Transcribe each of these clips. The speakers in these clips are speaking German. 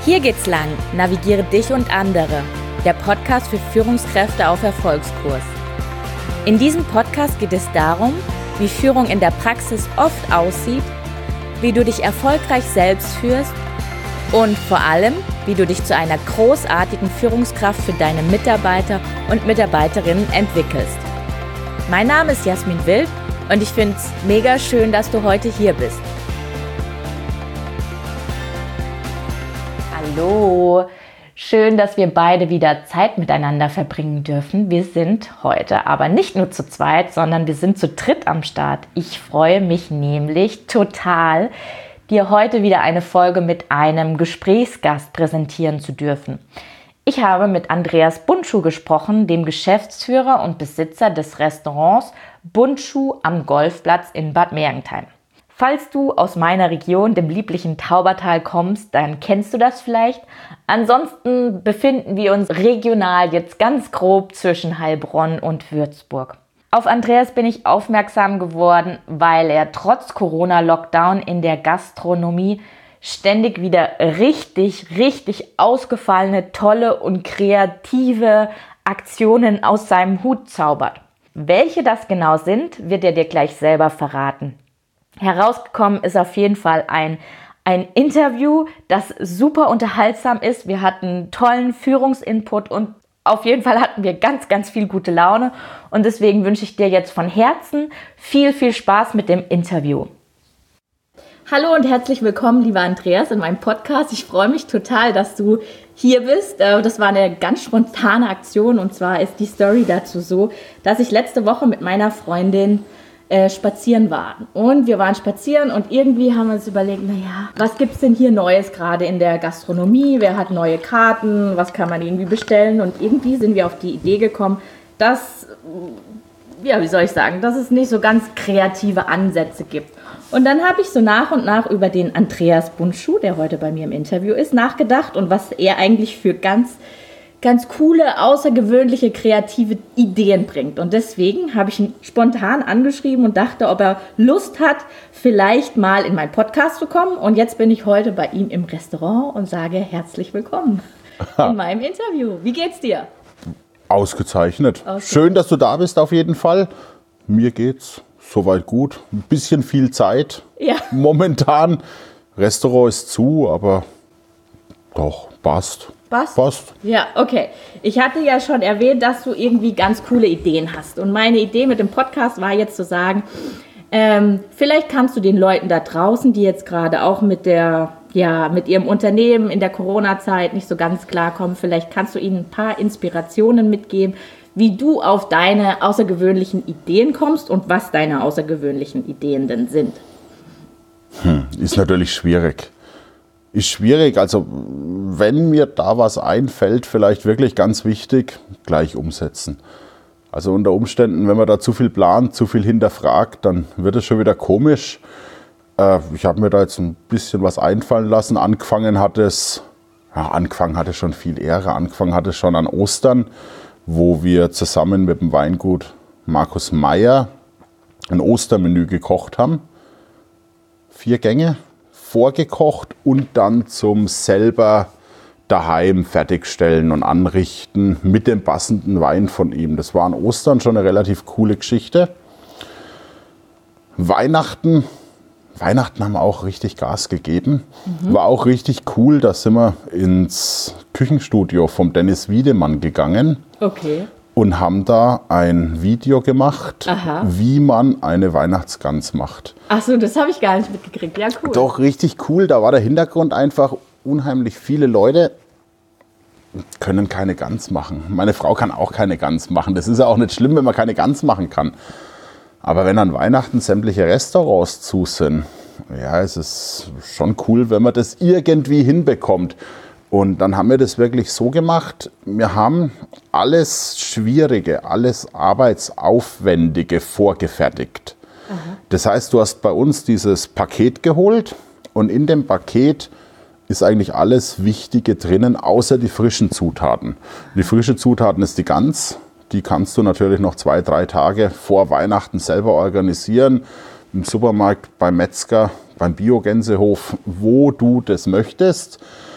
Hier geht's lang, navigiere dich und andere. Der Podcast für Führungskräfte auf Erfolgskurs. In diesem Podcast geht es darum, wie Führung in der Praxis oft aussieht, wie du dich erfolgreich selbst führst und vor allem, wie du dich zu einer großartigen Führungskraft für deine Mitarbeiter und Mitarbeiterinnen entwickelst. Mein Name ist Jasmin Wild und ich finde es mega schön, dass du heute hier bist. Hallo, schön, dass wir beide wieder Zeit miteinander verbringen dürfen. Wir sind heute aber nicht nur zu zweit, sondern wir sind zu dritt am Start. Ich freue mich nämlich total, dir heute wieder eine Folge mit einem Gesprächsgast präsentieren zu dürfen. Ich habe mit Andreas Bundschuh gesprochen, dem Geschäftsführer und Besitzer des Restaurants Bundschuh am Golfplatz in Bad Mergentheim. Falls du aus meiner Region, dem lieblichen Taubertal, kommst, dann kennst du das vielleicht. Ansonsten befinden wir uns regional jetzt ganz grob zwischen Heilbronn und Würzburg. Auf Andreas bin ich aufmerksam geworden, weil er trotz Corona-Lockdown in der Gastronomie ständig wieder richtig ausgefallene, tolle und kreative Aktionen aus seinem Hut zaubert. Welche das genau sind, wird er dir gleich selber verraten. Herausgekommen ist auf jeden Fall ein Interview, das super unterhaltsam ist. Wir hatten tollen Führungsinput und auf jeden Fall hatten wir ganz viel gute Laune. Und deswegen wünsche ich dir jetzt von Herzen viel Spaß mit dem Interview. Hallo und herzlich willkommen, lieber Andreas, in meinem Podcast. Ich freue mich total, dass du hier bist. Das war eine ganz spontane Aktion und zwar ist die Story dazu so, dass ich letzte Woche mit meiner Freundin spazieren waren. Und wir waren spazieren und irgendwie haben wir uns überlegt, was gibt's denn hier Neues gerade in der Gastronomie? Wer hat neue Karten? Was kann man irgendwie bestellen? Und irgendwie sind wir auf die Idee gekommen, dass, dass es nicht so ganz kreative Ansätze gibt. Und dann habe ich so nach und nach über den Andreas Bundschuh, der heute bei mir im Interview ist, nachgedacht und was er eigentlich für ganz coole, außergewöhnliche, kreative Ideen bringt. Und deswegen habe ich ihn spontan angeschrieben und dachte, ob er Lust hat, vielleicht mal in meinen Podcast zu kommen. Und jetzt bin ich heute bei ihm im Restaurant und sage herzlich willkommen in meinem Interview. Wie geht's dir? Ausgezeichnet. Schön, dass du da bist auf jeden Fall. Mir geht's soweit gut. Ein bisschen viel Zeit momentan. Restaurant ist zu, aber doch, passt. Passt? Ja, okay. Ich hatte ja schon erwähnt, dass du irgendwie ganz coole Ideen hast. Und meine Idee mit dem Podcast war jetzt zu sagen, vielleicht kannst du den Leuten da draußen, die jetzt gerade auch mit ihrem Unternehmen in der Corona-Zeit nicht so ganz klarkommen, vielleicht kannst du ihnen ein paar Inspirationen mitgeben, wie du auf deine außergewöhnlichen Ideen kommst und was deine außergewöhnlichen Ideen denn sind. Ist natürlich schwierig. Also wenn mir da was einfällt, vielleicht wirklich ganz wichtig, gleich umsetzen. Also unter Umständen, wenn man da zu viel plant, zu viel hinterfragt, dann wird es schon wieder komisch. Ich habe mir da jetzt ein bisschen was einfallen lassen. Angefangen hatte schon viel Ehre. Angefangen hatte es schon an Ostern, wo wir zusammen mit dem Weingut Markus Meyer ein Ostermenü gekocht haben. 4 Gänge. Vorgekocht und dann zum selber daheim fertigstellen und anrichten mit dem passenden Wein von ihm. Das war an Ostern schon eine relativ coole Geschichte. Weihnachten haben wir auch richtig Gas gegeben. War auch richtig cool. Da sind wir ins Küchenstudio vom Dennis Wiedemann gegangen. Okay. Und haben da ein Video gemacht, wie man eine Weihnachtsgans macht. Ach so, das habe ich gar nicht mitgekriegt. Ja, cool. Doch, richtig cool. Da war der Hintergrund einfach unheimlich viele Leute können keine Gans machen. Meine Frau kann auch keine Gans machen. Das ist ja auch nicht schlimm, wenn man keine Gans machen kann. Aber wenn an Weihnachten sämtliche Restaurants zu sind, es ist schon cool, wenn man das irgendwie hinbekommt. Und dann haben wir das wirklich so gemacht, wir haben alles Schwierige, alles Arbeitsaufwendige vorgefertigt. Das heißt, du hast bei uns dieses Paket geholt und in dem Paket ist eigentlich alles Wichtige drinnen, außer die frischen Zutaten. Die frische Zutaten ist die Gans, die kannst du natürlich noch 2-3 Tage vor Weihnachten selber organisieren. Im Supermarkt, beim Metzger, beim Bio-Gänsehof, wo du das möchtest.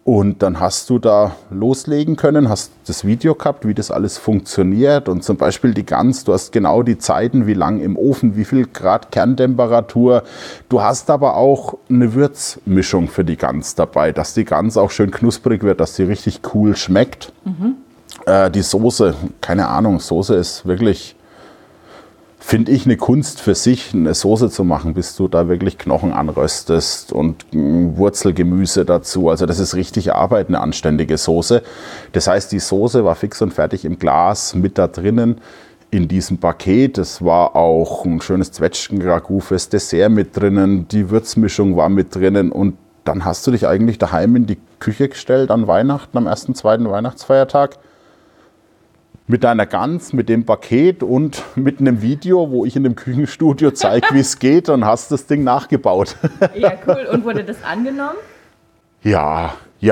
Und dann hast du da loslegen können, hast das Video gehabt, wie das alles funktioniert. Und zum Beispiel die Gans, du hast genau die Zeiten, wie lang im Ofen, wie viel Grad Kerntemperatur. Du hast aber auch eine Würzmischung für die Gans dabei, dass die Gans auch schön knusprig wird, dass sie richtig cool schmeckt. Die Soße, keine Ahnung, Soße ist wirklich, finde ich, eine Kunst für sich, eine Soße zu machen, bis du da wirklich Knochen anröstest und Wurzelgemüse dazu. Also das ist richtig Arbeit, eine anständige Soße. Das heißt, die Soße war fix und fertig im Glas mit da drinnen in diesem Paket. Es war auch ein schönes Zwetschgen-Ragout fürs Dessert mit drinnen. Die Würzmischung war mit drinnen. Und dann hast du dich eigentlich daheim in die Küche gestellt an Weihnachten, am ersten, zweiten Weihnachtsfeiertag. Mit deiner Gans, mit dem Paket und mit einem Video, wo ich in dem Küchenstudio zeige, wie es geht, und hast das Ding nachgebaut. Ja, cool. Und wurde das angenommen? Ja.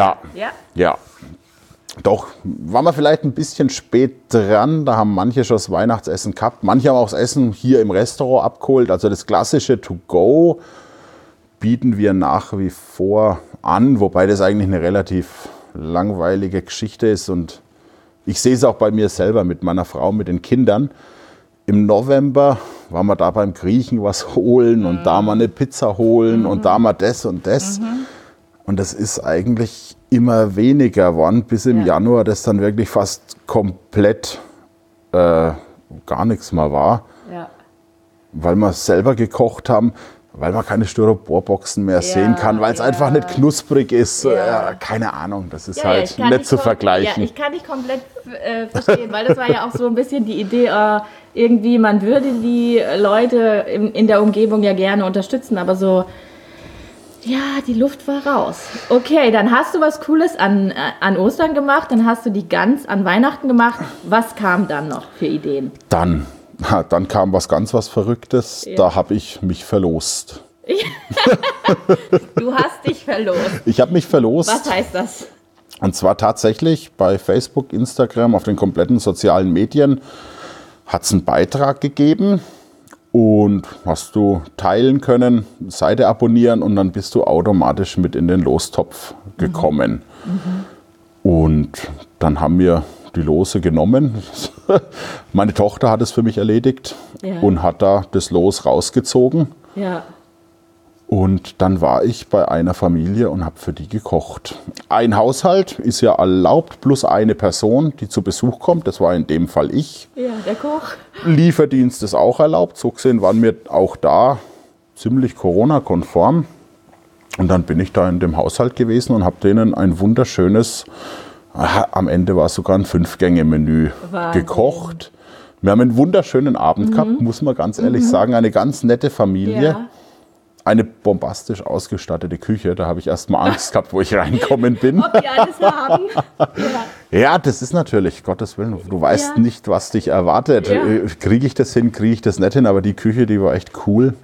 Doch, waren wir vielleicht ein bisschen spät dran. Da haben manche schon das Weihnachtsessen gehabt. Manche haben auch das Essen hier im Restaurant abgeholt. Also das klassische To-Go bieten wir nach wie vor an, wobei das eigentlich eine relativ langweilige Geschichte ist. Und ich sehe es auch bei mir selber mit meiner Frau, mit den Kindern. Im November waren wir da beim Griechen was holen und da mal eine Pizza holen und da mal das und das. Und das ist eigentlich immer weniger geworden, bis im Januar das dann wirklich fast komplett gar nichts mehr war. Ja. Weil wir selber gekocht haben, weil man keine Styroporboxen mehr sehen kann, weil es einfach nicht knusprig ist. Keine Ahnung, das ist halt nicht zu vergleichen. Ja, ich kann dich komplett verstehen, weil das war ja auch so ein bisschen die Idee, irgendwie, man würde die Leute in der Umgebung ja gerne unterstützen, aber so, ja, die Luft war raus. Okay, dann hast du was Cooles an Ostern gemacht, dann hast du die Gans an Weihnachten gemacht. Was kam dann noch für Ideen? Dann kam was Verrücktes, da habe ich mich verlost. Du hast dich verlost? Ich habe mich verlost. Was heißt das? Und zwar tatsächlich bei Facebook, Instagram, auf den kompletten sozialen Medien hat es einen Beitrag gegeben und hast du teilen können, Seite abonnieren und dann bist du automatisch mit in den Lostopf gekommen. Und dann haben wir die Lose genommen. Meine Tochter hat es für mich erledigt und hat da das Los rausgezogen. Ja. Und dann war ich bei einer Familie und habe für die gekocht. Ein Haushalt ist ja erlaubt, plus eine Person, die zu Besuch kommt. Das war in dem Fall ich. Ja, der Koch. Lieferdienst ist auch erlaubt. So gesehen waren wir auch da ziemlich Corona-konform. Und dann bin ich da in dem Haushalt gewesen und habe denen ein wunderschönes, am Ende war es sogar ein 5-Gänge-Menü gekocht. Wir haben einen wunderschönen Abend gehabt, muss man ganz ehrlich sagen. Eine ganz nette Familie. Ja. Eine bombastisch ausgestattete Küche. Da habe ich erst mal Angst gehabt, wo ich reinkommen bin. Ob die alles haben. Ja, das ist natürlich, Gottes Willen, du weißt nicht, was dich erwartet. Ja. Kriege ich das hin, kriege ich das nicht hin, aber die Küche, die war echt cool.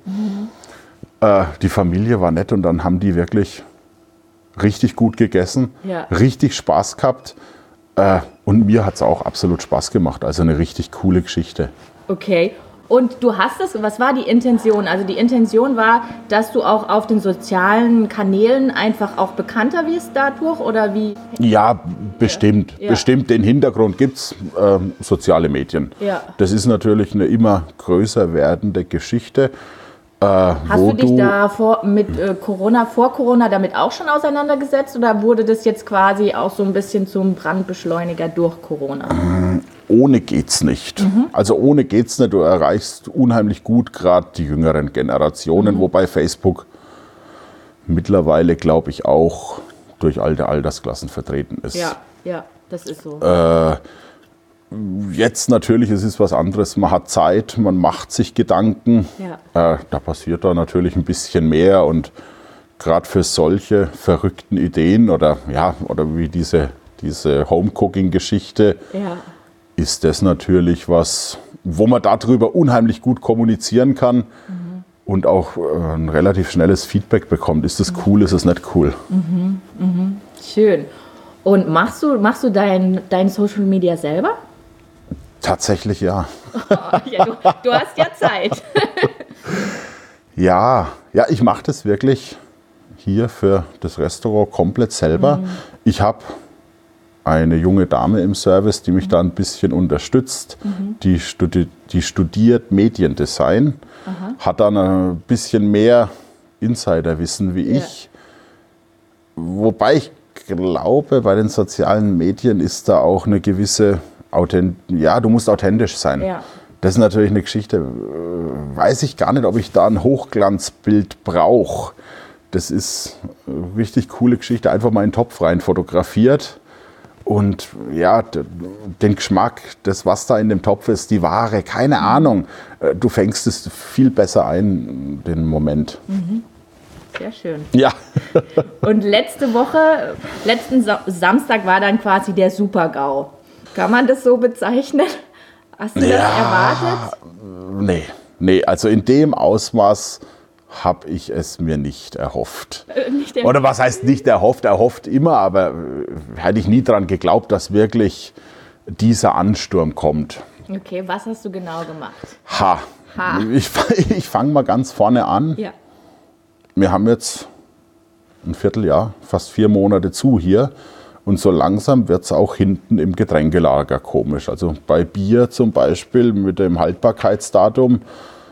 Die Familie war nett und dann haben die wirklich richtig gut gegessen, richtig Spaß gehabt. Und mir hat es auch absolut Spaß gemacht. Also eine richtig coole Geschichte. Okay. Und du hast es, was war die Intention? Also die Intention war, dass du auch auf den sozialen Kanälen einfach auch bekannter wirst dadurch oder wie? Ja, bestimmt. Ja. Bestimmt. Den Hintergrund gibt es, soziale Medien. Ja. Das ist natürlich eine immer größer werdende Geschichte. Hast du dich da vor Corona damit auch schon auseinandergesetzt oder wurde das jetzt quasi auch so ein bisschen zum Brandbeschleuniger durch Corona? Ohne geht's nicht. Also ohne geht's nicht. Du erreichst unheimlich gut gerade die jüngeren Generationen, wobei Facebook mittlerweile, glaube ich, auch durch alte Altersklassen vertreten ist. Ja, das ist so. Jetzt natürlich, es ist was anderes. Man hat Zeit, man macht sich Gedanken. Ja. Da passiert da natürlich ein bisschen mehr und gerade für solche verrückten Ideen oder wie diese Home-Cooking-Geschichte ist das natürlich was, wo man darüber unheimlich gut kommunizieren kann und auch ein relativ schnelles Feedback bekommt. Ist das cool, ist es nicht cool? Schön. Und machst du dein Social Media selber? Tatsächlich ja. Ja, du hast ja Zeit. Ja, ich mache das wirklich. hier für das Restaurant komplett selber. Ich habe eine junge Dame im Service, die mich da ein bisschen unterstützt. Die studiert Mediendesign, hat dann ein bisschen mehr Insiderwissen wie ich. Wobei ich glaube, bei den sozialen Medien ist da auch eine gewisse du musst authentisch sein. Ja. Das ist natürlich eine Geschichte, weiß ich gar nicht, ob ich da ein Hochglanzbild brauche. Das ist eine richtig coole Geschichte, einfach mal in den Topf rein fotografiert. Und ja, den Geschmack, das, was da in dem Topf ist, die Ware, keine Ahnung. Du fängst es viel besser ein, den Moment. Sehr schön. Ja. Und letzten Samstag war dann quasi der Super-GAU. Kann man das so bezeichnen? Hast du das erwartet? Nee, also in dem Ausmaß habe ich es mir nicht erhofft. Oder was heißt nicht erhofft? Erhofft immer, aber hätte ich nie daran geglaubt, dass wirklich dieser Ansturm kommt. Okay, was hast du genau gemacht? Ich fange mal ganz vorne an. Ja. Wir haben jetzt ein Vierteljahr, fast 4 Monate zu hier. Und so langsam wird es auch hinten im Getränkelager komisch. Also bei Bier zum Beispiel mit dem Haltbarkeitsdatum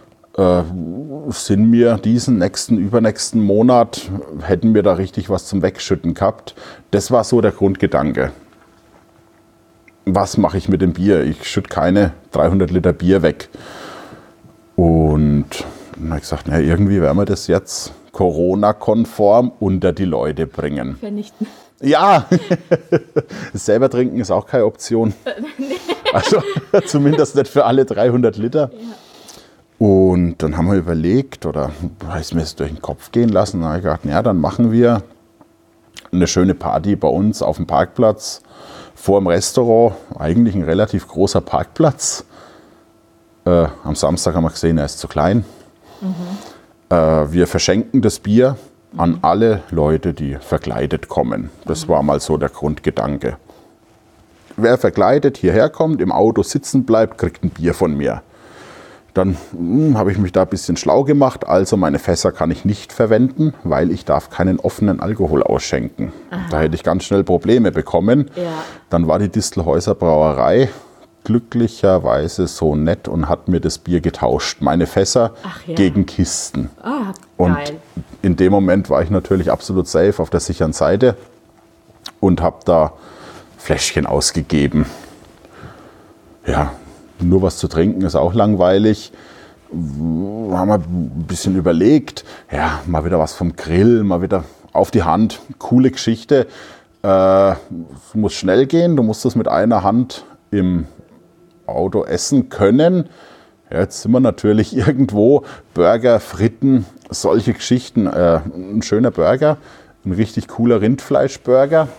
sind wir diesen übernächsten Monat, hätten wir da richtig was zum Wegschütten gehabt. Das war so der Grundgedanke. Was mache ich mit dem Bier? Ich schütte keine 300 Liter Bier weg. Und dann habe ich gesagt, irgendwie werden wir das jetzt Corona-konform unter die Leute bringen. Vernichten. Ja, das selber trinken ist auch keine Option. Also zumindest nicht für alle 300 Liter. Ja. Und dann haben wir überlegt, oder ist mir das durch den Kopf gehen lassen, dann habe ich gedacht, dann machen wir eine schöne Party bei uns auf dem Parkplatz vor dem Restaurant. Eigentlich ein relativ großer Parkplatz. Am Samstag haben wir gesehen, er ist zu klein. Wir verschenken das Bier an alle Leute, die verkleidet kommen. Das war mal so der Grundgedanke. Wer verkleidet hierher kommt, im Auto sitzen bleibt, kriegt ein Bier von mir. Dann habe ich mich da ein bisschen schlau gemacht. Also meine Fässer kann ich nicht verwenden, weil ich darf keinen offenen Alkohol ausschenken. Da hätte ich ganz schnell Probleme bekommen. Ja. Dann war die Distelhäuser Brauerei glücklicherweise so nett und hat mir das Bier getauscht. Meine Fässer gegen Kisten. Und in dem Moment war ich natürlich absolut safe auf der sicheren Seite und habe da Fläschchen ausgegeben. Ja, nur was zu trinken ist auch langweilig. Haben wir ein bisschen überlegt, mal wieder was vom Grill, mal wieder auf die Hand. Coole Geschichte. Es muss schnell gehen, du musst das mit einer Hand im Auto essen können. Ja, jetzt sind wir natürlich irgendwo, Burger, Fritten, solche Geschichten. Ein schöner Burger, ein richtig cooler Rindfleischburger.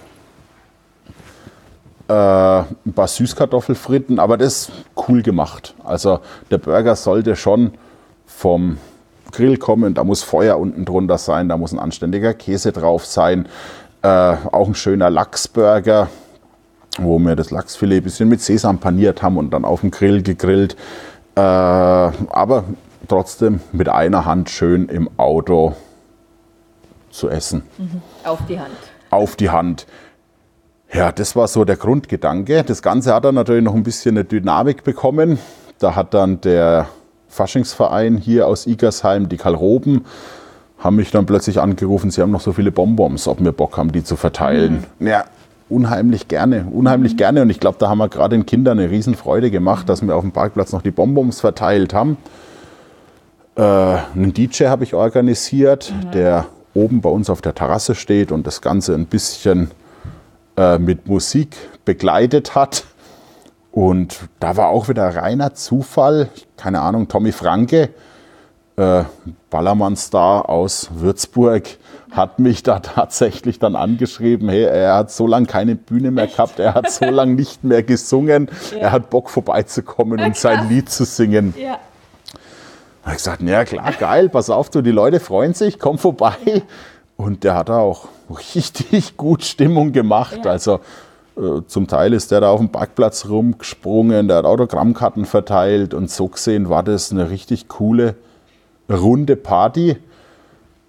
Ein paar Süßkartoffelfritten, aber das ist cool gemacht. Also der Burger sollte schon vom Grill kommen, da muss Feuer unten drunter sein, da muss ein anständiger Käse drauf sein. Auch ein schöner Lachsburger, wo wir das Lachsfilet ein bisschen mit Sesam paniert haben und dann auf dem Grill gegrillt. Aber trotzdem mit einer Hand schön im Auto zu essen. Auf die Hand. Auf die Hand. Ja, das war so der Grundgedanke. Das Ganze hat dann natürlich noch ein bisschen eine Dynamik bekommen. Da hat dann der Faschingsverein hier aus Igersheim, die Karl-Roben, haben mich dann plötzlich angerufen, sie haben noch so viele Bonbons, ob wir Bock haben, die zu verteilen. Ja, unheimlich gerne. Und ich glaube, da haben wir gerade den Kindern eine Riesenfreude gemacht, dass wir auf dem Parkplatz noch die Bonbons verteilt haben. Einen DJ habe ich organisiert, der oben bei uns auf der Terrasse steht und das Ganze ein bisschen mit Musik begleitet hat. Und da war auch wieder reiner Zufall, keine Ahnung, Tommy Franke, Ballermann-Star aus Würzburg, hat mich da tatsächlich dann angeschrieben, hey, er hat so lange keine Bühne mehr gehabt, er hat so lange nicht mehr gesungen, er hat Bock vorbeizukommen und sein Lied zu singen. Ja. Da habe ich gesagt, ja klar, geil, pass auf, die Leute freuen sich, komm vorbei. Und der hat auch richtig gut Stimmung gemacht. Ja. Also zum Teil ist der da auf dem Parkplatz rumgesprungen, der hat Autogrammkarten verteilt und so gesehen war das eine richtig coole, runde Party.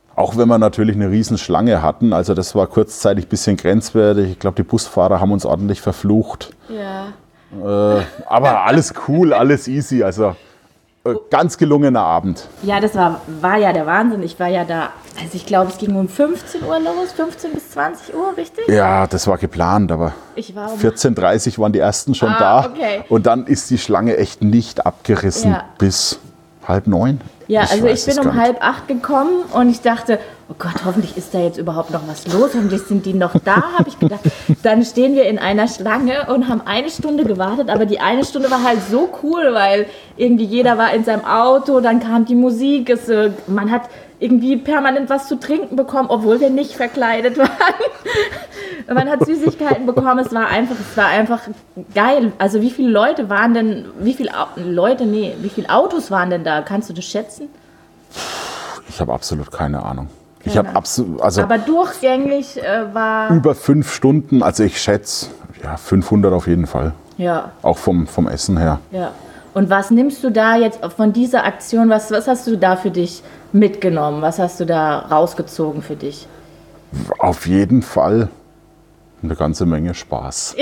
Auch wenn wir natürlich eine Riesenschlange hatten, also das war kurzzeitig ein bisschen grenzwertig. Ich glaube, die Busfahrer haben uns ordentlich verflucht. Ja. Aber alles cool, alles easy, also ganz gelungener Abend. Ja, das war ja der Wahnsinn. Ich war ja da, also ich glaube, es ging um 15 Uhr los, 15 bis 20 Uhr, richtig? Ja, das war geplant, aber Ich war 14:30 waren die ersten schon da. Okay. Und dann ist die Schlange echt nicht abgerissen bis 8:30. Ja, also weiß ich bin es um gar nicht. 7:30 gekommen und ich dachte, oh Gott, hoffentlich ist da jetzt überhaupt noch was los, hoffentlich sind die noch da, habe ich gedacht. Dann stehen wir in einer Schlange und haben 1 Stunde gewartet, aber die 1 Stunde war halt so cool, weil irgendwie jeder war in seinem Auto, dann kam die Musik, man hat irgendwie permanent was zu trinken bekommen, obwohl wir nicht verkleidet waren. Man hat Süßigkeiten bekommen, es war einfach geil. Also wie viele Leute waren denn, wie viele Autos waren denn da? Kannst du das schätzen? Ich habe absolut keine Ahnung. Ich habe also Aber durchgängig war... über 5 Stunden, also ich schätze, ja, 500 auf jeden Fall. Ja, Auch vom Essen her. ja. Und was nimmst du da jetzt von dieser Aktion, was hast du da für dich mitgenommen? Was hast du da rausgezogen für dich? Auf jeden Fall eine ganze Menge Spaß.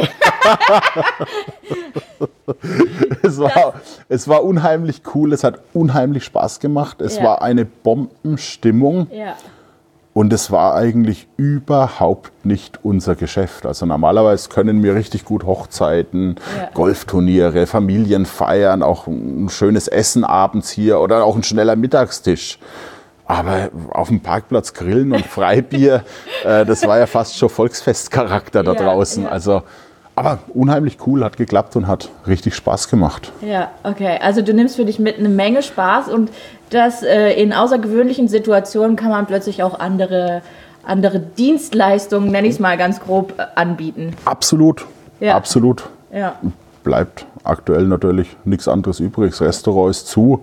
Es war unheimlich cool, es hat unheimlich Spaß gemacht. Es Ja. war eine Bombenstimmung Ja. und es war eigentlich überhaupt nicht unser Geschäft. Also normalerweise können wir richtig gut Hochzeiten, Ja. Golfturniere, Familienfeiern, auch ein schönes Essen abends hier oder auch ein schneller Mittagstisch. Aber auf dem Parkplatz grillen und Freibier, das war ja fast schon Volksfestcharakter da Ja, draußen. ja. Also, aber unheimlich cool, hat geklappt und hat richtig Spaß gemacht. Ja, okay. Also du nimmst für dich mit eine Menge Spaß und das in außergewöhnlichen Situationen kann man plötzlich auch andere Dienstleistungen, nenne ich es mal ganz grob, anbieten. Absolut, Ja. absolut. Ja. Bleibt aktuell natürlich nichts anderes übrig. Das Restaurant ist zu.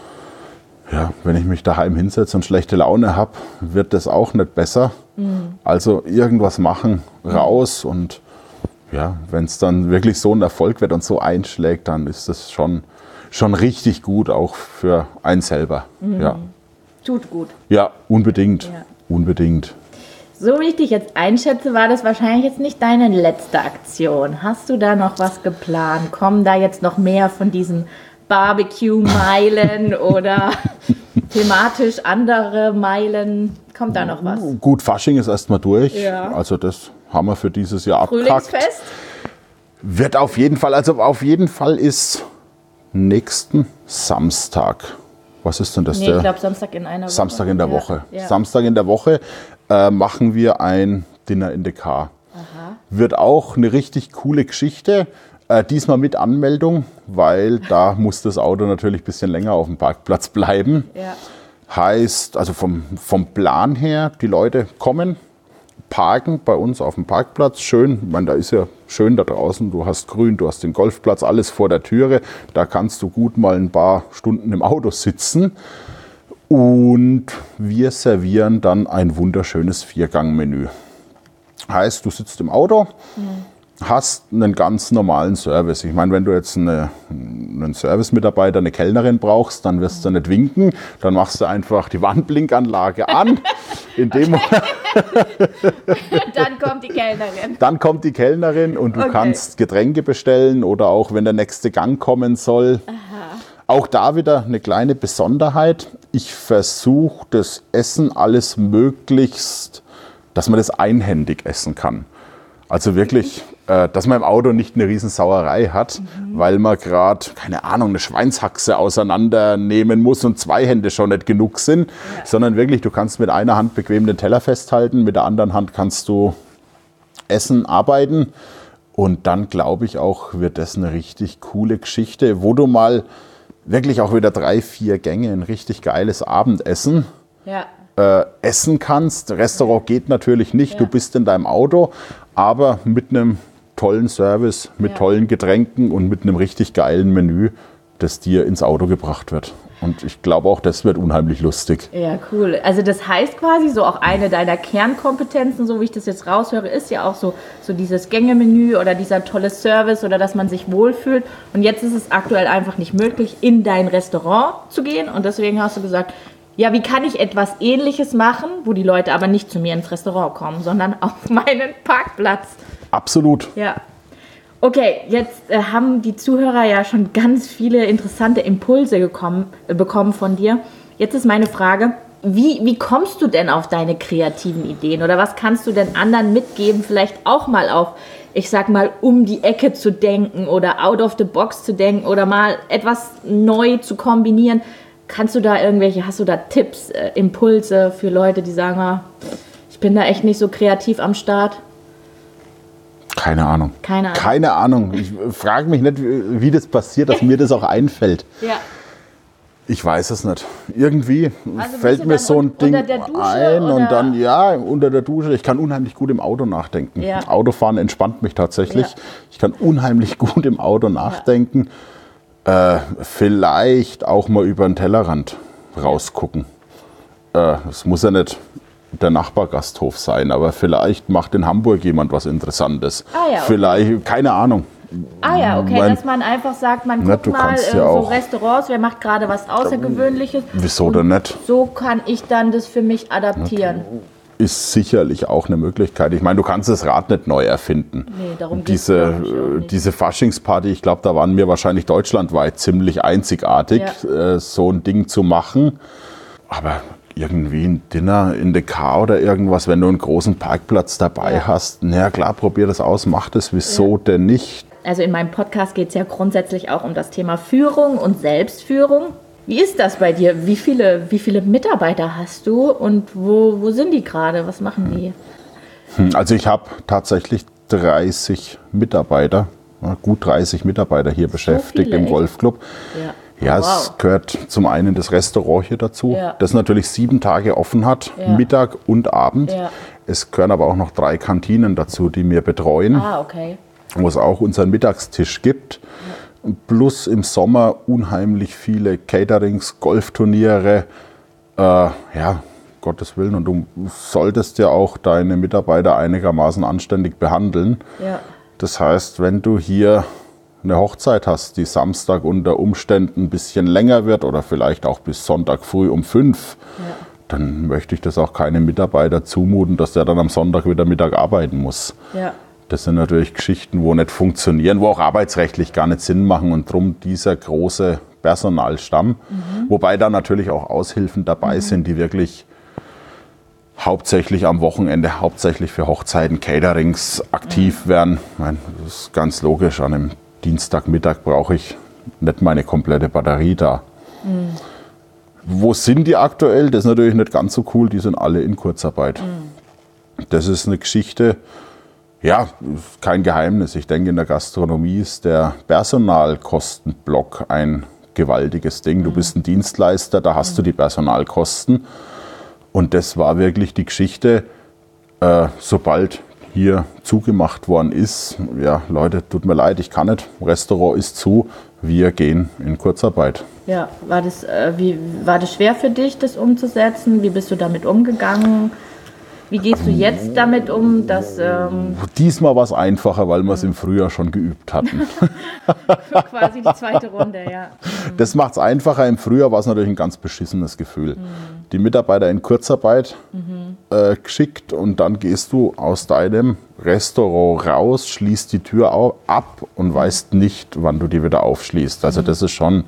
Ja, wenn ich mich daheim hinsetze und schlechte Laune habe, wird das auch nicht besser. Also irgendwas machen, raus und ja, wenn es dann wirklich so ein Erfolg wird und so einschlägt, dann ist das schon richtig gut, auch für einen selber. Ja. Tut gut. Ja, unbedingt. Ja. Unbedingt. So wie ich dich jetzt einschätze, war das wahrscheinlich jetzt nicht deine letzte Aktion. Hast du da noch was geplant? Kommen da jetzt noch mehr von diesen Barbecue-Meilen oder thematisch andere Meilen? Kommt da noch was? Gut, Fasching ist erstmal durch. Ja. Also das haben wir für dieses Jahr abgehakt. Frühlingsfest? Wird auf jeden Fall ist nächsten Samstag. Was ist denn das? Nee, ich glaube Samstag in einer Woche. Samstag in der Ja, Woche. ja. Samstag in der Woche machen wir ein Dinner in the Car. Wird auch eine richtig coole Geschichte. Diesmal mit Anmeldung, weil da muss das Auto natürlich ein bisschen länger auf dem Parkplatz bleiben. Ja. Heißt, also vom Plan her, die Leute kommen, parken bei uns auf dem Parkplatz. Schön, ich meine, da ist ja schön da draußen. Du hast Grün, du hast den Golfplatz, alles vor der Türe. Da kannst du gut mal ein paar Stunden im Auto sitzen. Und wir servieren dann ein wunderschönes 4-Gang-Menü. Heißt, du sitzt im Auto, hast einen ganz normalen Service. Ich meine, wenn du jetzt einen Service-Mitarbeiter, eine Kellnerin brauchst, dann wirst du nicht winken. Dann machst du einfach die Wandblinkanlage an. In dem Dann kommt die Kellnerin. Dann kommt die Kellnerin und du Okay. kannst Getränke bestellen oder auch wenn der nächste Gang kommen soll. Auch da wieder eine kleine Besonderheit. Ich versuche das Essen alles möglichst, dass man das einhändig essen kann. Also wirklich, dass man im Auto nicht eine Riesensauerei hat, weil man gerade, keine Ahnung, eine Schweinshaxe auseinandernehmen muss und 2 Hände schon nicht genug sind, sondern wirklich, du kannst mit einer Hand bequem den Teller festhalten, mit der anderen Hand kannst du essen, arbeiten und dann glaube ich auch, wird das eine richtig coole Geschichte, wo du mal wirklich auch wieder 3, 4 Gänge, ein richtig geiles Abendessen Ja. essen kannst. Restaurant geht natürlich nicht, Ja. du bist in deinem Auto, aber mit einem tollen Service, mit Ja. tollen Getränken und mit einem richtig geilen Menü, das dir ins Auto gebracht wird. Und ich glaube auch, das wird unheimlich lustig. Ja, cool. Also das heißt quasi, so auch eine deiner Kernkompetenzen, so wie ich das jetzt raushöre, ist ja auch so dieses Gängemenü oder dieser tolle Service oder dass man sich wohlfühlt. Und jetzt ist es aktuell einfach nicht möglich, in dein Restaurant zu gehen. Und deswegen hast du gesagt, Ja, wie kann ich etwas Ähnliches machen, wo die Leute aber nicht zu mir ins Restaurant kommen, sondern auf meinen Parkplatz? Absolut. Ja. Okay, jetzt haben die Zuhörer ja schon ganz viele interessante Impulse bekommen von dir. Jetzt ist meine Frage, wie kommst du denn auf deine kreativen Ideen? Oder was kannst du denn anderen mitgeben, vielleicht auch mal auf, ich sag mal, um die Ecke zu denken oder out of the box zu denken oder mal etwas neu zu kombinieren? Hast du da Tipps, Impulse für Leute, die sagen, ich bin da echt nicht so kreativ am Start? Keine Ahnung. Ich frage mich nicht, wie das passiert, dass mir das auch einfällt. Ja. Ich weiß es nicht. Irgendwie Also fällt mir so ein Ding unter der Dusche, ein oder? Und dann, unter der Dusche. Ich kann unheimlich gut im Auto nachdenken. Ja. Autofahren entspannt mich tatsächlich. Ja. Ich kann unheimlich gut im Auto nachdenken. Vielleicht auch mal über den Tellerrand rausgucken. Es muss ja nicht der Nachbargasthof sein, aber vielleicht macht in Hamburg jemand was Interessantes. Okay. Vielleicht, keine Ahnung. Okay, dass man einfach sagt, man guckt mal so auch Restaurants, wer macht gerade was Außergewöhnliches. Wieso denn nicht? So kann ich dann das für mich adaptieren. Ist sicherlich auch eine Möglichkeit. Ich meine, du kannst das Rad nicht neu erfinden. Nee, darum geht's auch nicht. Diese Faschingsparty, ich glaube, da waren wir wahrscheinlich deutschlandweit ziemlich einzigartig, so ein Ding zu machen. Aber irgendwie ein Dinner in der K oder irgendwas, wenn du einen großen Parkplatz dabei hast, na klar, probier das aus, mach das, wieso denn nicht? Also in meinem Podcast geht es ja grundsätzlich auch um das Thema Führung und Selbstführung. Wie ist das bei dir? Wie viele Mitarbeiter hast du und wo sind die gerade? Was machen die? Also ich habe tatsächlich 30 Mitarbeiter, gut 30 Mitarbeiter hier beschäftigt im Golfclub. Ja, es gehört zum einen das Restaurant hier dazu, das natürlich 7 Tage offen hat, Mittag und Abend. Ja. Es gehören aber auch noch 3 Kantinen dazu, die wir betreuen, wo es auch unseren Mittagstisch gibt. Ja. Plus im Sommer unheimlich viele Caterings, Golfturniere. Gottes Willen. Und du solltest ja auch deine Mitarbeiter einigermaßen anständig behandeln. Ja. Das heißt, wenn du hier eine Hochzeit hast, die Samstag unter Umständen ein bisschen länger wird oder vielleicht auch bis Sonntag früh um 5, dann möchte ich das auch keinem Mitarbeiter zumuten, dass der dann am Sonntag wieder Mittag arbeiten muss. Ja. Das sind natürlich Geschichten, wo nicht funktionieren, wo auch arbeitsrechtlich gar nicht Sinn machen und drum dieser große Personalstamm. Wobei da natürlich auch Aushilfen dabei sind, die wirklich hauptsächlich am Wochenende, hauptsächlich für Hochzeiten, Caterings aktiv werden. Ich meine, das ist ganz logisch, an einem Dienstagmittag brauche ich nicht meine komplette Batterie da. Wo sind die aktuell? Das ist natürlich nicht ganz so cool, die sind alle in Kurzarbeit. Das ist eine Geschichte, kein Geheimnis. Ich denke, in der Gastronomie ist der Personalkostenblock ein gewaltiges Ding. Du bist ein Dienstleister, da hast du die Personalkosten. Und das war wirklich die Geschichte, sobald hier zugemacht worden ist, Leute, tut mir leid, ich kann nicht, Restaurant ist zu, wir gehen in Kurzarbeit. Ja, war das schwer für dich, das umzusetzen? Wie bist du damit umgegangen? Wie gehst du jetzt damit um? Diesmal war es einfacher, weil wir es im Frühjahr schon geübt hatten. Quasi die zweite Runde, ja. Das macht es einfacher. Im Frühjahr war es natürlich ein ganz beschissenes Gefühl. Die Mitarbeiter in Kurzarbeit geschickt und dann gehst du aus deinem Restaurant raus, schließt die Tür ab und weißt nicht, wann du die wieder aufschließt. Also das ist schon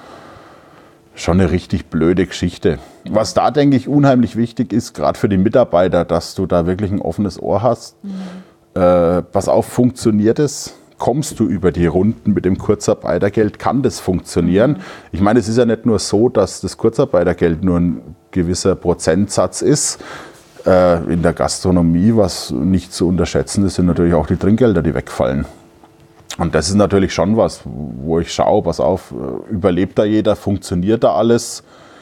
eine richtig blöde Geschichte. Was da, denke ich, unheimlich wichtig ist, gerade für die Mitarbeiter, dass du da wirklich ein offenes Ohr hast. Pass auf, funktioniert es? Kommst du über die Runden mit dem Kurzarbeitergeld? Kann das funktionieren? Ich meine, es ist ja nicht nur so, dass das Kurzarbeitergeld nur ein gewisser Prozentsatz ist. In der Gastronomie, was nicht zu unterschätzen ist, sind natürlich auch die Trinkgelder, die wegfallen. Und das ist natürlich schon was, wo ich schaue, pass auf, überlebt da jeder, funktioniert da alles?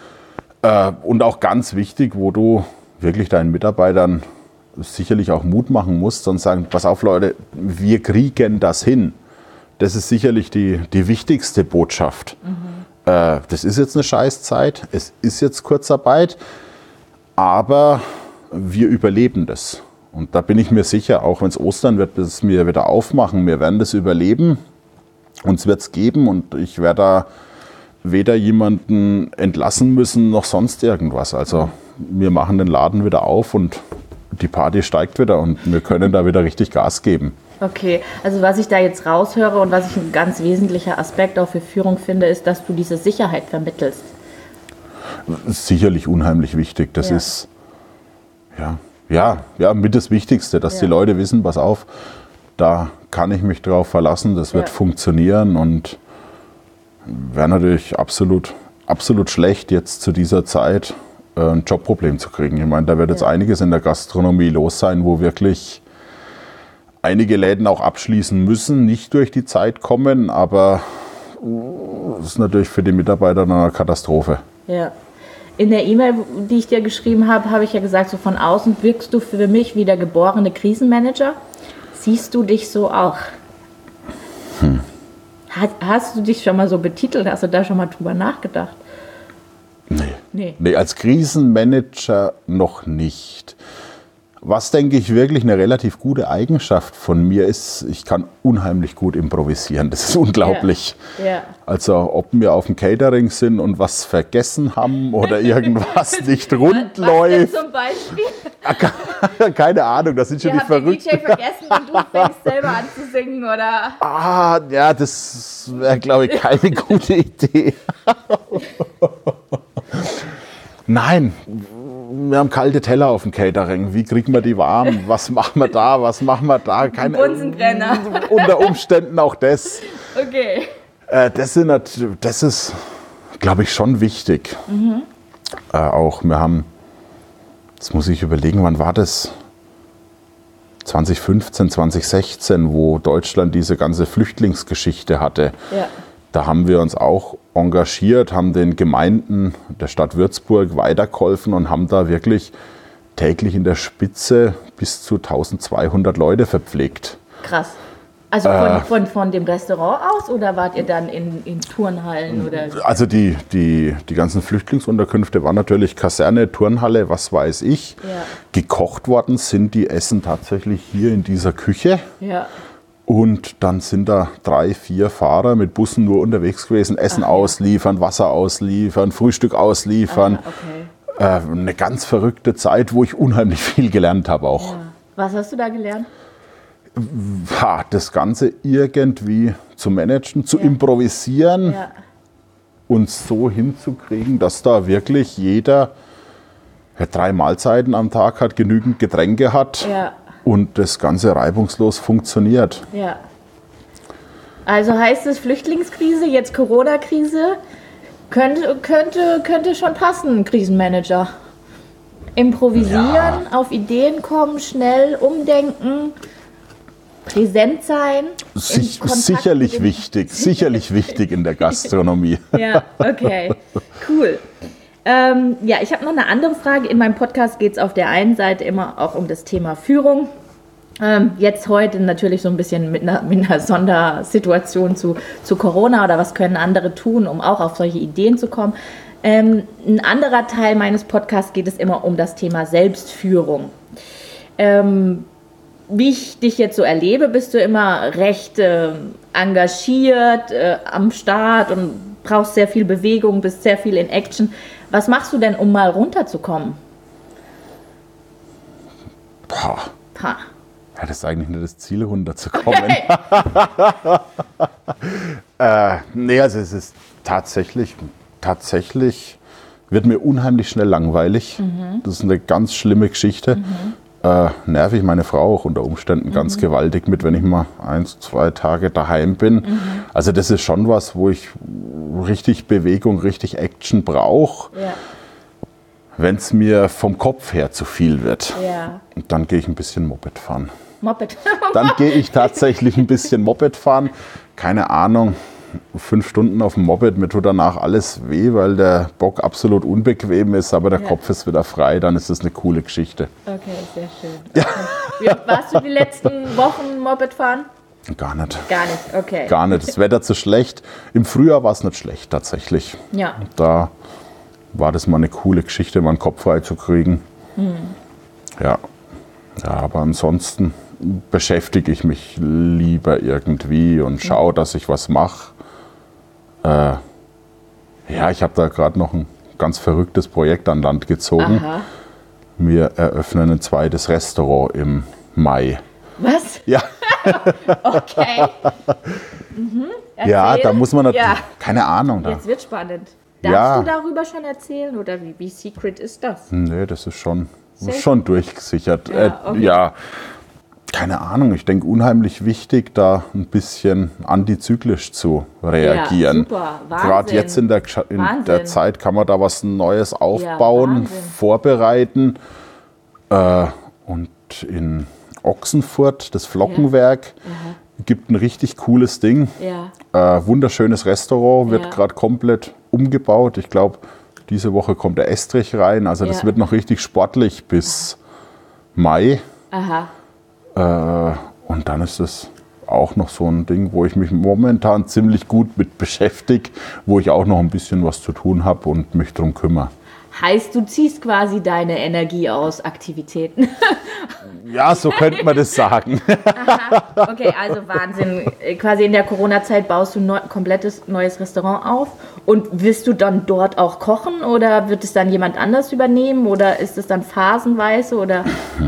Und auch ganz wichtig, wo du wirklich deinen Mitarbeitern sicherlich auch Mut machen musst und sagen, pass auf Leute, wir kriegen das hin. Das ist sicherlich die wichtigste Botschaft. Das ist jetzt eine Scheißzeit, es ist jetzt Kurzarbeit, aber wir überleben das. Und da bin ich mir sicher, auch wenn es Ostern wird, bis wir wieder aufmachen, wir werden das überleben, uns wird es geben und ich werde da weder jemanden entlassen müssen noch sonst irgendwas. Also wir machen den Laden wieder auf und die Party steigt wieder und wir können da wieder richtig Gas geben. Okay, also was ich da jetzt raushöre und was ich ein ganz wesentlicher Aspekt auch für Führung finde, ist, dass du diese Sicherheit vermittelst. Sicherlich unheimlich wichtig. Das ist mit das Wichtigste, dass die Leute wissen, pass auf, da kann ich mich drauf verlassen, das wird funktionieren und wäre natürlich absolut schlecht, jetzt zu dieser Zeit ein Jobproblem zu kriegen. Ich meine, da wird jetzt einiges in der Gastronomie los sein, wo wirklich einige Läden auch abschließen müssen, nicht durch die Zeit kommen, aber das ist natürlich für die Mitarbeiter eine Katastrophe. Ja. In der E-Mail, die ich dir geschrieben habe, habe ich ja gesagt, so von außen wirkst du für mich wie der geborene Krisenmanager. Siehst du dich so auch? Hast du dich schon mal so betitelt? Hast du da schon mal drüber nachgedacht? Nee, als Krisenmanager noch nicht. Was, denke ich, wirklich eine relativ gute Eigenschaft von mir ist, ich kann unheimlich gut improvisieren. Das ist unglaublich. Ja. Also ob wir auf dem Catering sind und was vergessen haben oder irgendwas nicht rund läuft. Was denn zum Beispiel? Keine Ahnung, das sind schon die Verrückten. Den DJ vergessen und du fängst selber an zu singen, oder? Ja, das wäre, glaube ich, keine gute Idee. Nein, wir haben kalte Teller auf dem Catering. Wie kriegen wir die warm? Was machen wir da? Was machen wir da? Keine Bunsenbrenner. Unter Umständen auch das. Okay. Das ist, glaube ich, schon wichtig. Auch wir haben, jetzt muss ich überlegen, wann war das? 2015, 2016, wo Deutschland diese ganze Flüchtlingsgeschichte hatte. Ja. Da haben wir uns auch engagiert, haben den Gemeinden der Stadt Würzburg weitergeholfen und haben da wirklich täglich in der Spitze bis zu 1200 Leute verpflegt. Krass. Also von dem Restaurant aus oder wart ihr dann in Turnhallen? Oder? Also die ganzen Flüchtlingsunterkünfte waren natürlich Kaserne, Turnhalle, was weiß ich. Ja. Gekocht worden sind die Essen tatsächlich hier in dieser Küche. Ja. Und dann sind da 3, 4 Fahrer mit Bussen nur unterwegs gewesen, Essen ausliefern, Wasser ausliefern, Frühstück ausliefern. Okay. Eine ganz verrückte Zeit, wo ich unheimlich viel gelernt habe auch. Ja. Was hast du da gelernt? Das Ganze irgendwie zu managen, zu improvisieren und so hinzukriegen, dass da wirklich jeder 3 Mahlzeiten am Tag hat, genügend Getränke hat. Ja. Und das Ganze reibungslos funktioniert. Ja. Also heißt es Flüchtlingskrise, jetzt Corona-Krise, könnte schon passen, Krisenmanager. Improvisieren, auf Ideen kommen, schnell umdenken, präsent sein. Sicherlich wichtig in der Gastronomie. Ja, okay, cool. Ich habe noch eine andere Frage. In meinem Podcast geht es auf der einen Seite immer auch um das Thema Führung. Jetzt heute natürlich so ein bisschen mit einer Sondersituation zu Corona oder was können andere tun, um auch auf solche Ideen zu kommen. Ein anderer Teil meines Podcasts geht es immer um das Thema Selbstführung. Wie ich dich jetzt so erlebe, bist du immer recht engagiert am Start und brauchst sehr viel Bewegung, bist sehr viel in Action. Was machst du denn, um mal runterzukommen? Ja, das ist eigentlich nur das Ziel, runterzukommen. Also es ist tatsächlich wird mir unheimlich schnell langweilig. Das ist eine ganz schlimme Geschichte. Nerv ich meine Frau auch unter Umständen ganz gewaltig mit, wenn ich mal 1, 2 Tage daheim bin. Also das ist schon was, wo ich richtig Bewegung, richtig Action brauche. Ja. Wenn es mir vom Kopf her zu viel wird, dann gehe ich ein bisschen Moped fahren. Dann gehe ich tatsächlich ein bisschen Moped fahren. Keine Ahnung, 5 Stunden auf dem Moped, mir tut danach alles weh, weil der Bock absolut unbequem ist, aber der Kopf ist wieder frei, dann ist das eine coole Geschichte. Okay, sehr schön. Okay. Warst du die letzten Wochen Moped fahren? Gar nicht. Gar nicht, okay. Gar nicht, das Wetter zu schlecht. Im Frühjahr war es nicht schlecht tatsächlich. Ja. Da war das mal eine coole Geschichte, mal einen Kopf frei zu kriegen. Ja, aber ansonsten beschäftige ich mich lieber irgendwie und schaue, dass ich was mache. Ja, ich habe da gerade noch ein ganz verrücktes Projekt an Land gezogen. Aha. Wir eröffnen ein zweites Restaurant im Mai. Was? Ja, Okay. ja, Erzähl. da muss man natürlich, Ja. keine Ahnung. Jetzt wird spannend. Ja. Darfst du darüber schon erzählen oder wie secret ist das? Nee, das ist schon Safe? durchgesichert. Ja, okay. Ja, keine Ahnung. Ich denke, unheimlich wichtig, da ein bisschen antizyklisch zu reagieren. Ja, super. Wahnsinn. Gerade jetzt in der Wahnsinn. Zeit kann man da was Neues aufbauen, Wahnsinn. vorbereiten. Und in Ochsenfurt, das Flockenwerk, gibt ein richtig cooles Ding. Ja. Wunderschönes Restaurant, wird Ja. gerade komplett umgebaut. Ich glaube, diese Woche kommt der Estrich rein. Also das Ja. wird noch richtig sportlich bis Mai. Aha. Und dann ist es auch noch so ein Ding, wo ich mich momentan ziemlich gut mit beschäftige, wo ich auch noch ein bisschen was zu tun habe und mich darum kümmere. Heißt, du ziehst quasi deine Energie aus Aktivitäten. Ja, so könnte man das sagen. Okay, also Wahnsinn. Quasi in der Corona-Zeit baust du ein komplettes neues Restaurant auf. Und wirst du dann dort auch kochen oder wird es dann jemand anders übernehmen oder ist es dann phasenweise oder?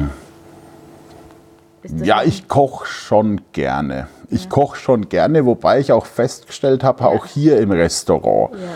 Ist das Ja, ich koche schon gerne. Ich koche schon gerne, wobei ich auch festgestellt habe, auch hier im Restaurant, Ja.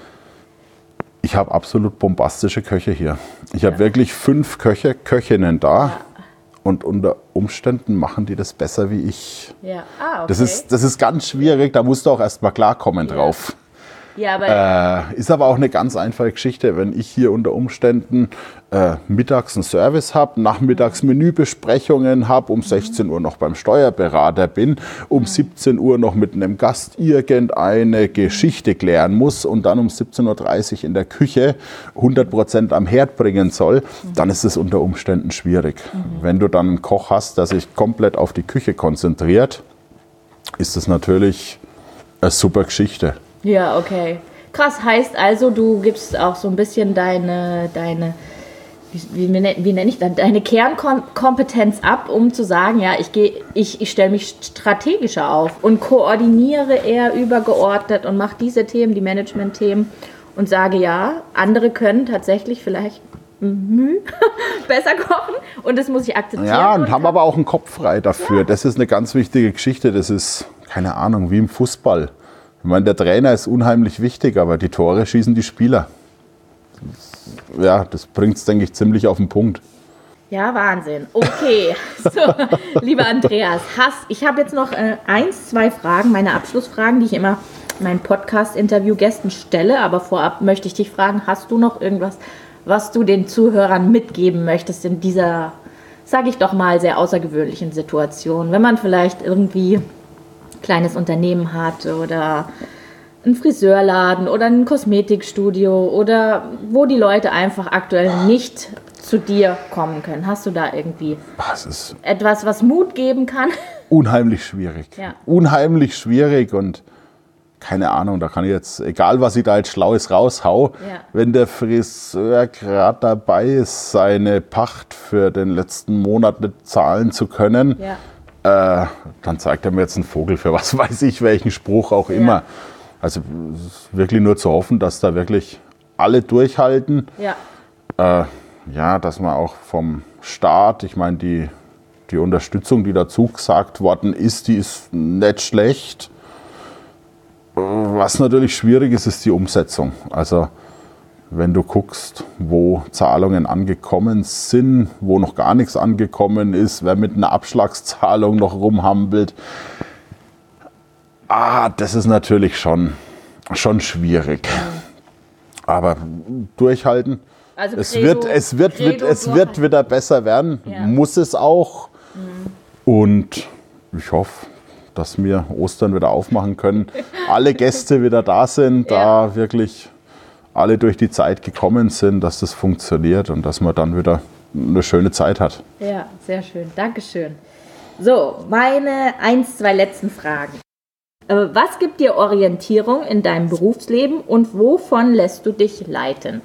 ich habe absolut bombastische Köche hier. Ich habe wirklich 5 Köchinnen da. Und unter Umständen machen die das besser wie ich. Ja. Ah, okay. Das ist ganz schwierig, da musst du auch erst mal klarkommen drauf. Ja, aber Ist aber auch eine ganz einfache Geschichte, wenn ich hier unter Umständen mittags einen Service habe, nachmittags Menübesprechungen habe, um 16 Uhr noch beim Steuerberater bin, um 17 Uhr noch mit einem Gast irgendeine Geschichte klären muss und dann um 17.30 Uhr in der Küche 100% am Herd bringen soll, dann ist es unter Umständen schwierig. Wenn du dann einen Koch hast, der sich komplett auf die Küche konzentriert, ist das natürlich eine super Geschichte. ja, okay. Krass, heißt also, du gibst auch so ein bisschen deine wie nenne ich das, deine Kernkompetenz ab, um zu sagen, ja, ich stelle mich strategischer auf und koordiniere eher übergeordnet und mache diese Themen, die Management-Themen und sage, ja, andere können tatsächlich vielleicht besser kochen und das muss ich akzeptieren. Ja, und haben aber auch einen Kopf frei dafür. Ja. Das ist eine ganz wichtige Geschichte. Das ist, keine Ahnung, wie im Fußball. Ich meine, der Trainer ist unheimlich wichtig, aber die Tore schießen die Spieler. Ja, das bringt es, denke ich, ziemlich auf den Punkt. Ja, Wahnsinn. Okay, so, lieber Andreas, ich habe jetzt noch 2 Fragen, meine Abschlussfragen, die ich immer meinen Podcast-Interview-Gästen stelle, aber vorab möchte ich dich fragen, hast du noch irgendwas, was du den Zuhörern mitgeben möchtest in dieser, sage ich doch mal, sehr außergewöhnlichen Situation, wenn man vielleicht irgendwie ein kleines Unternehmen hat oder einen Friseurladen oder ein Kosmetikstudio oder wo die Leute einfach aktuell nicht zu dir kommen können. Hast du da irgendwie etwas, was Mut geben kann? Unheimlich schwierig. Ja. Unheimlich schwierig und keine Ahnung, da kann ich jetzt, egal was ich da jetzt Schlaues raushau, wenn der Friseur gerade dabei ist, seine Pacht für den letzten Monat nicht zahlen zu können, dann zeigt er mir jetzt einen Vogel für was weiß ich, welchen Spruch auch immer. Also es ist wirklich nur zu hoffen, dass da wirklich alle durchhalten. Ja, dass man auch vom Staat, ich meine, die Unterstützung, die dazu gesagt worden ist, die ist nicht schlecht. Was natürlich schwierig ist, ist die Umsetzung. Also wenn du guckst, wo Zahlungen angekommen sind, wo noch gar nichts angekommen ist, wer mit einer Abschlagszahlung noch rumhampelt, das ist natürlich schon schwierig. Aber durchhalten. Also es wird wieder besser werden, muss es auch. Und ich hoffe, dass wir Ostern wieder aufmachen können. Alle Gäste wieder da sind, da wirklich alle durch die Zeit gekommen sind, dass das funktioniert und dass man dann wieder eine schöne Zeit hat. Ja, sehr schön. Dankeschön. So, meine 2 letzten Fragen. Was gibt dir Orientierung in deinem Berufsleben und wovon lässt du dich leiten?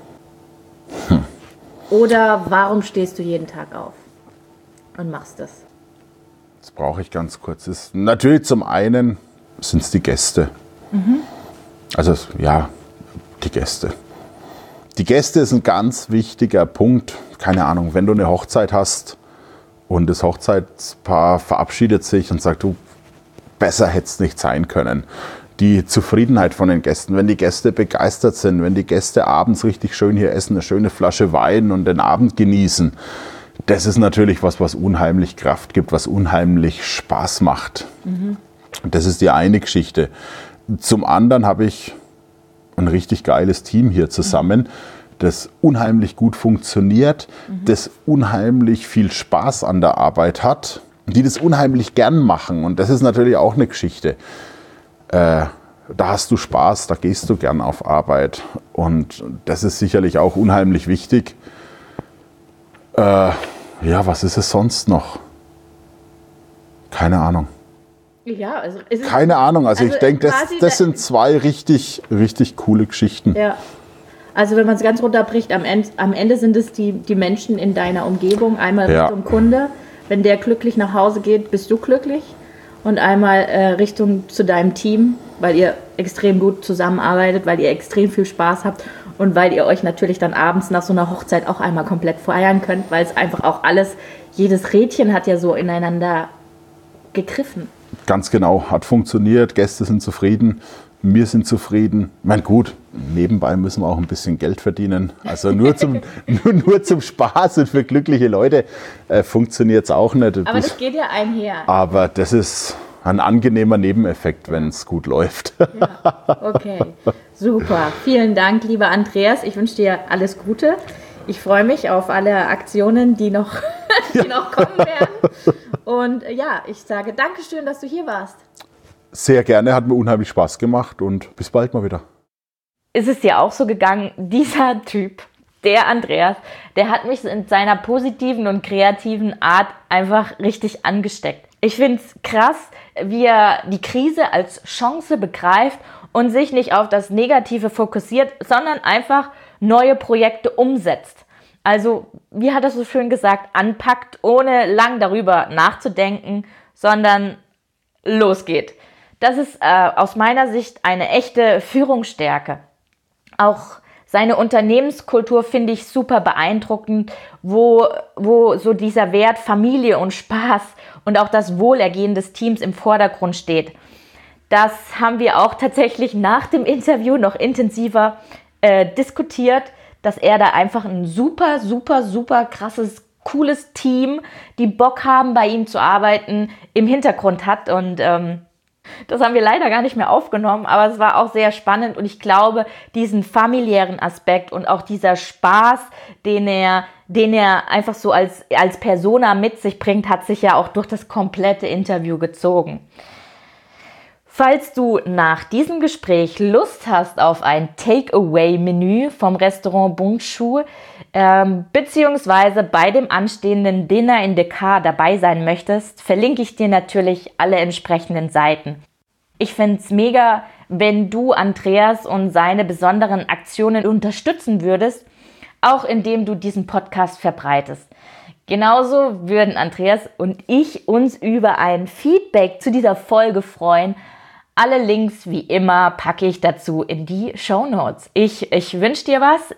Oder warum stehst du jeden Tag auf und machst das? Das brauche ich ganz kurz. Natürlich zum einen sind es die Gäste. Also ja, Die Gäste. Die Gäste ist ein ganz wichtiger Punkt. Keine Ahnung, wenn du eine Hochzeit hast und das Hochzeitspaar verabschiedet sich und sagt, du, besser hätte es nicht sein können. Die Zufriedenheit von den Gästen, wenn die Gäste begeistert sind, wenn die Gäste abends richtig schön hier essen, eine schöne Flasche Wein und den Abend genießen, das ist natürlich was unheimlich Kraft gibt, was unheimlich Spaß macht. Das ist die eine Geschichte. Zum anderen habe ich ein richtig geiles Team hier zusammen, das unheimlich gut funktioniert, das unheimlich viel Spaß an der Arbeit hat, die das unheimlich gern machen. Und das ist natürlich auch eine Geschichte. Da hast du Spaß, da gehst du gern auf Arbeit. Und das ist sicherlich auch unheimlich wichtig. Ja, was ist es sonst noch? Keine Ahnung. Ja, also keine Ahnung, also ich denke, das sind zwei richtig, richtig coole Geschichten. Ja. Also wenn man es ganz runterbricht, am Ende sind es die Menschen in deiner Umgebung. Einmal Richtung Kunde, wenn der glücklich nach Hause geht, bist du glücklich. Und einmal Richtung zu deinem Team, weil ihr extrem gut zusammenarbeitet, weil ihr extrem viel Spaß habt und weil ihr euch natürlich dann abends nach so einer Hochzeit auch einmal komplett feiern könnt, weil es einfach auch alles, jedes Rädchen hat ja so ineinander gegriffen. Ganz genau, hat funktioniert, Gäste sind zufrieden, wir sind zufrieden. Ich meine, gut, nebenbei müssen wir auch ein bisschen Geld verdienen. Also nur zum Spaß und für glückliche Leute funktioniert es auch nicht. Aber das geht ja einher. Aber das ist ein angenehmer Nebeneffekt, wenn es gut läuft. Ja, okay, super. Vielen Dank, lieber Andreas. Ich wünsche dir alles Gute. Ich freue mich auf alle Aktionen, die noch kommen werden. Und ja, ich sage Dankeschön, dass du hier warst. Sehr gerne, hat mir unheimlich Spaß gemacht und bis bald mal wieder. Ist es dir auch so gegangen, dieser Typ, der Andreas, der hat mich in seiner positiven und kreativen Art einfach richtig angesteckt. Ich finde es krass, wie er die Krise als Chance begreift und sich nicht auf das Negative fokussiert, sondern einfach neue Projekte umsetzt. Also, wie hat er so schön gesagt, anpackt, ohne lang darüber nachzudenken, sondern losgeht. Das ist aus meiner Sicht eine echte Führungsstärke. Auch seine Unternehmenskultur finde ich super beeindruckend, wo so dieser Wert Familie und Spaß und auch das Wohlergehen des Teams im Vordergrund steht. Das haben wir auch tatsächlich nach dem Interview noch intensiver diskutiert, dass er da einfach ein super krasses, cooles Team, die Bock haben, bei ihm zu arbeiten, im Hintergrund hat. Und das haben wir leider gar nicht mehr aufgenommen, aber es war auch sehr spannend. Und ich glaube, diesen familiären Aspekt und auch dieser Spaß, den er einfach so als Persona mit sich bringt, hat sich ja auch durch das komplette Interview gezogen. Falls du nach diesem Gespräch Lust hast auf ein Takeaway-Menü vom Restaurant Bundschuh, beziehungsweise bei dem anstehenden Dinner in Dakar dabei sein möchtest, verlinke ich dir natürlich alle entsprechenden Seiten. Ich finde es mega, wenn du Andreas und seine besonderen Aktionen unterstützen würdest, auch indem du diesen Podcast verbreitest. Genauso würden Andreas und ich uns über ein Feedback zu dieser Folge freuen. Alle Links, wie immer, packe ich dazu in die Shownotes. Ich wünsche dir was,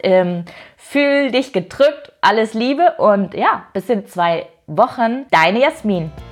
fühl dich gedrückt, alles Liebe und ja, bis in 2 Wochen. Deine Jasmin.